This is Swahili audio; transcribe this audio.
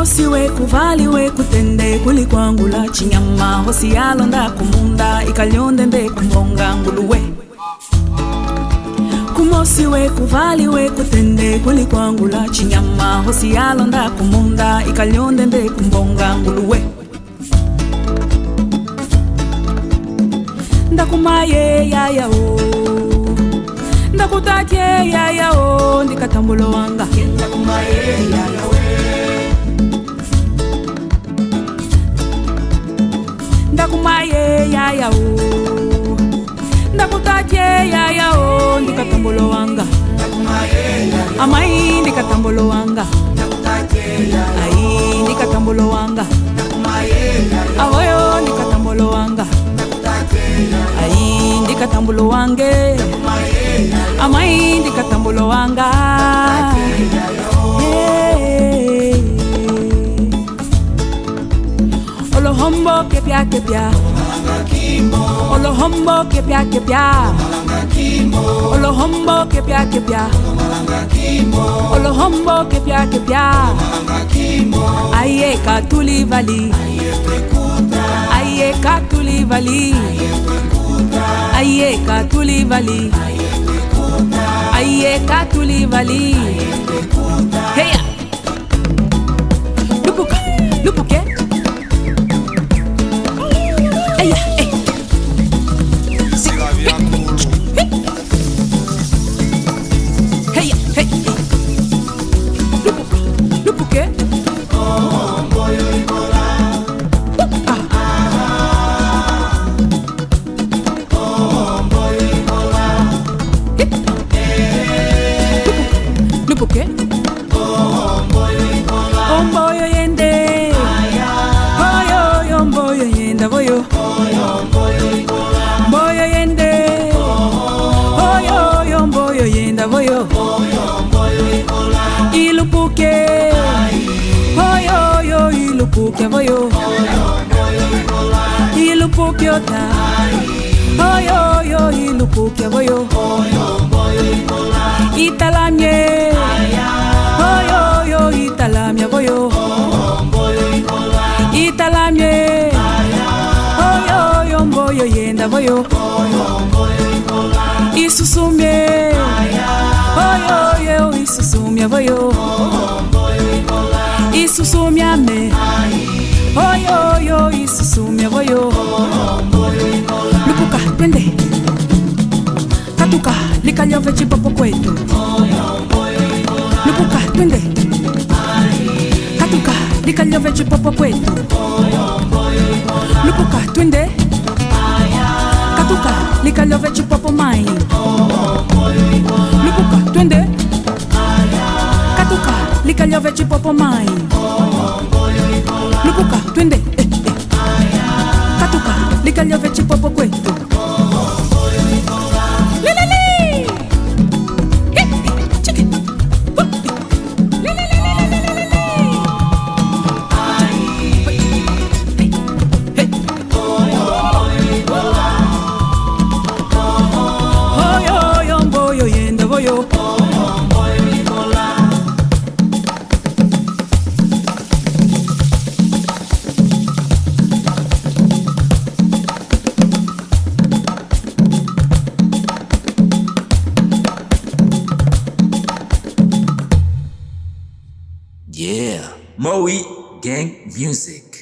Kumosi we kuvali we kutende kulikwangula chinyama hosi yalonda kumunda ikalyonde nde kumbonga nguluwe. Kumosi we kuvali we kutende kulikwangula chinyama hosi yalonda kumunda ikalyonde nde kumbonga nguluwe. Ndakumaye yaya o ndakutaje yaya o ndikatambulo wanga. Ndakumaye yaya o ndakumaye yaya o ndakutaje yaya o ndikatambulo wanga. Amai ndikatambulo wanga ai ndikatambulo wanga awoyo ndikatambulo wanga ai ndikatambulo wange amai ndikatambulo wanga. Olohombo kepia kepia Olohombo kepia kepia Olohombo kepia kepia Olohombo kepia kepia Aye katuli vali Aye katuli vali Aye katuli vali Aye katuli vali. Heya lupuka lupuke eya heya hey lupuka lupuke boyo ikola boyo ikola lupuke boyo ikola boyo yende boyo yomboyo yenda boyo boyo yende boyo yomboyo yenda boyo ilupuke boyo yo ilupuke boyo ilupuke ota boyo yo ilupuke boyo italamye boyo yo italamye boyo italamye boyo yomboyo yenda boyo isusumye boyo yo isusumye boyo isusumyame boyo yo isusumye boyo lupuka twende katuka likalyove chipopo kwetu lupuka twende katuka likalyove chipopo kwetu lupuka twende katuka likalyove chipopo mai lupuka twende katuka likalyove chipopo mai lupuka twende katuka likalyove chipopo kwetu Yeah, Moe Gang Music.